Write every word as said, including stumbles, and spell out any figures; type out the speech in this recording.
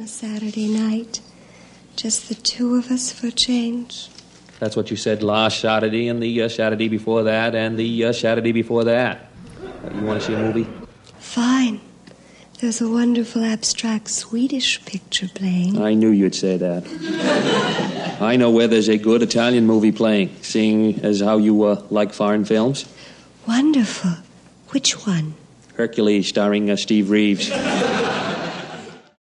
a Saturday night. Just the two of us for a change. That's what you said last Saturday and the uh, Saturday before that and the uh, Saturday before that. Uh, you want to see a movie? Fine. There's a wonderful abstract Swedish picture playing. I knew you'd say that. I know where there's a good Italian movie playing, seeing as how you uh, like foreign films. Wonderful. Which one? Hercules, starring uh, Steve Reeves.